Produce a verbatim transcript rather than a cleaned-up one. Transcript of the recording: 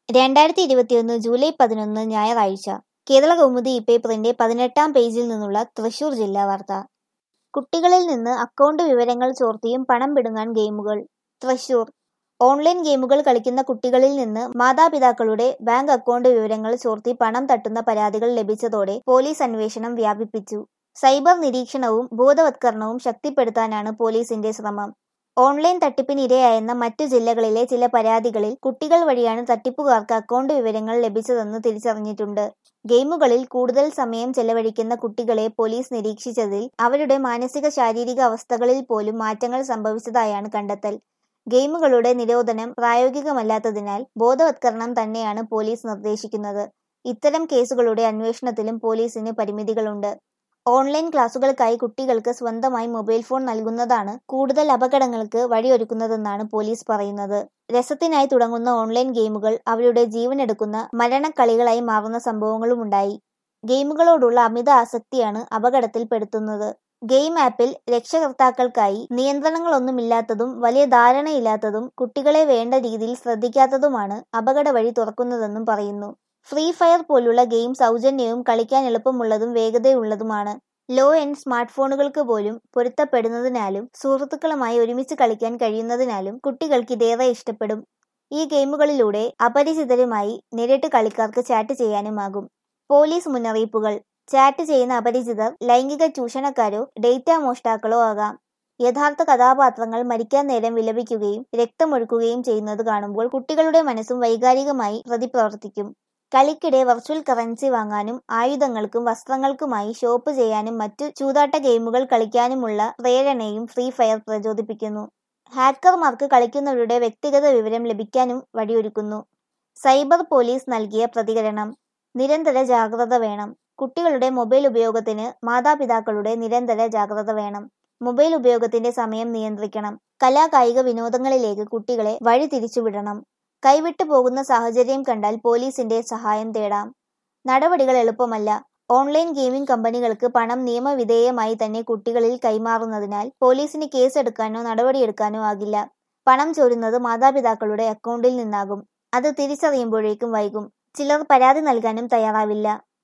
രണ്ടായിരത്തി ഇരുപത്തിയൊന്ന് ജൂലൈ പതിനൊന്ന് ഞായറാഴ്ച. കേരളകൗമുദി ഇപേപ്പറിന്റെ പതിനെട്ടാം പേജിൽ നിന്നുള്ള തൃശൂർ ജില്ലാ വാർത്ത. കുട്ടികളിൽ നിന്ന് അക്കൗണ്ട് വിവരങ്ങൾ ചോർത്തിയും പണം പിടുങ്ങാൻ ഗെയിമുകൾ. തൃശൂർ. ഓൺലൈൻ ഗെയിമുകൾ കളിക്കുന്ന കുട്ടികളിൽ നിന്ന് മാതാപിതാക്കളുടെ ബാങ്ക് അക്കൗണ്ട് വിവരങ്ങൾ ചോർത്തി പണം തട്ടുന്ന പരാതികൾ ലഭിച്ചതോടെ പോലീസ് അന്വേഷണം വ്യാപിപ്പിച്ചു. സൈബർ നിരീക്ഷണവും ബോധവത്കരണവും ശക്തിപ്പെടുത്താനാണ് പോലീസിന്റെ ശ്രമം. ഓൺലൈൻ തട്ടിപ്പിന് ഇരയായെന്ന മറ്റു ജില്ലകളിലെ ചില പരാതികളിൽ കുട്ടികൾ വഴിയാണ് തട്ടിപ്പുകാർക്ക് അക്കൗണ്ട് വിവരങ്ങൾ ലഭിച്ചതെന്ന് തിരിച്ചറിഞ്ഞിട്ടുണ്ട്. ഗെയിമുകളിൽ കൂടുതൽ സമയം ചെലവഴിക്കുന്ന കുട്ടികളെ പോലീസ് നിരീക്ഷിച്ചതിൽ അവരുടെ മാനസിക ശാരീരിക അവസ്ഥകളിൽ പോലും മാറ്റങ്ങൾ സംഭവിച്ചതായാണ് കണ്ടെത്തൽ. ഗെയിമുകളുടെ നിരോധനം പ്രായോഗികമല്ലാത്തതിനാൽ ബോധവത്കരണം തന്നെയാണ് പോലീസ് നിർദ്ദേശിക്കുന്നത്. ഇത്തരം കേസുകളുടെ അന്വേഷണത്തിലും പോലീസിന് പരിമിതികളുണ്ട്. ഓൺലൈൻ ക്ലാസുകൾക്കായി കുട്ടികൾക്ക് സ്വന്തമായി മൊബൈൽ ഫോൺ നൽകുന്നതാണ് കൂടുതൽ അപകടങ്ങൾക്ക് വഴിയൊരുക്കുന്നതെന്നാണ് പോലീസ് പറയുന്നത്. രസത്തിനായി തുടങ്ങുന്ന ഓൺലൈൻ ഗെയിമുകൾ അവരുടെ ജീവനെടുക്കുന്ന മരണക്കളികളായി മാറുന്ന സംഭവങ്ങളുമുണ്ടായി. ഗെയിമുകളോടുള്ള അമിത ആസക്തിയാണ് അപകടത്തിൽപ്പെടുത്തുന്നത്. ഗെയിം ആപ്പിൽ രക്ഷകർത്താക്കൾക്കായി നിയന്ത്രണങ്ങളൊന്നുമില്ലാത്തതും വലിയ ധാരണയില്ലാത്തതും കുട്ടികളെ വേണ്ട രീതിയിൽ ശ്രദ്ധിക്കാത്തതുമാണ് അപകട വഴി തുറക്കുന്നതെന്നും പറയുന്നു. ഫ്രീ ഫയർ പോലുള്ള ഗെയിം സൗജന്യവും കളിക്കാൻ എളുപ്പമുള്ളതും വേഗതയുള്ളതുമാണ്. ലോ എൻഡ് സ്മാർട്ട് ഫോണുകൾക്ക് പോലും പൊരുത്തപ്പെടുന്നതിനാലും സുഹൃത്തുക്കളുമായി ഒരുമിച്ച് കളിക്കാൻ കഴിയുന്നതിനാലും കുട്ടികൾക്ക് ഇതേറെ ഇഷ്ടപ്പെടും. ഈ ഗെയിമുകളിലൂടെ അപരിചിതരുമായി നേരിട്ട് കളിക്കാർക്ക് ചാറ്റ് ചെയ്യാനുമാകും. പോലീസ് മുന്നറിയിപ്പുകൾ. ചാറ്റ് ചെയ്യുന്ന അപരിചിതർ ലൈംഗിക ചൂഷണക്കാരോ ഡേറ്റ മോഷ്ടാക്കളോ ആകാം. യഥാർത്ഥ കഥാപാത്രങ്ങൾ മരിക്കാൻ നേരം വിലപിക്കുകയും രക്തമൊഴുക്കുകയും ചെയ്യുന്നത് കാണുമ്പോൾ കുട്ടികളുടെ മനസ്സും വൈകാരികമായി പ്രതിപ്രവർത്തിക്കും. കളിക്കിടെ വെർച്വൽ കറൻസി വാങ്ങാനും ആയുധങ്ങൾക്കും വസ്ത്രങ്ങൾക്കുമായി ഷോപ്പ് ചെയ്യാനും മറ്റു ചൂതാട്ട ഗെയിമുകൾ കളിക്കാനുമുള്ള പ്രേരണയും ഫ്രീ ഫയർ പ്രചോദിപ്പിക്കുന്നു. ഹാക്കർമാർക്ക് കളിക്കുന്നവരുടെ വ്യക്തിഗത വിവരം ലഭിക്കാനും വഴിയൊരുക്കുന്നു. സൈബർ പോലീസ് നൽകിയ പ്രതികരണം. നിരന്തര ജാഗ്രത വേണം. കുട്ടികളുടെ മൊബൈൽ ഉപയോഗത്തിന് മാതാപിതാക്കളുടെ നിരന്തര ജാഗ്രത വേണം. മൊബൈൽ ഉപയോഗത്തിന്റെ സമയം നിയന്ത്രിക്കണം. കലാ കായിക വിനോദങ്ങളിലേക്ക് കുട്ടികളെ വഴി തിരിച്ചുവിടണം. കൈവിട്ടു പോകുന്ന സാഹചര്യം കണ്ടാൽ പോലീസിന്റെ സഹായം തേടാം. നടപടികൾ എളുപ്പമല്ല. ഓൺലൈൻ ഗെയിമിംഗ് കമ്പനികൾക്ക് പണം നിയമവിധേയമായി തന്നെ കുട്ടികളിൽ കൈമാറുന്നതിനാൽ പോലീസിന് കേസെടുക്കാനോ നടപടിയെടുക്കാനോ ആകില്ല. പണം ചോരുന്നത് മാതാപിതാക്കളുടെ അക്കൗണ്ടിൽ നിന്നാകും. അത് തിരിച്ചറിയുമ്പോഴേക്കും വൈകും. ചിലർ പരാതി നൽകാനും തയ്യാറാവില്ല.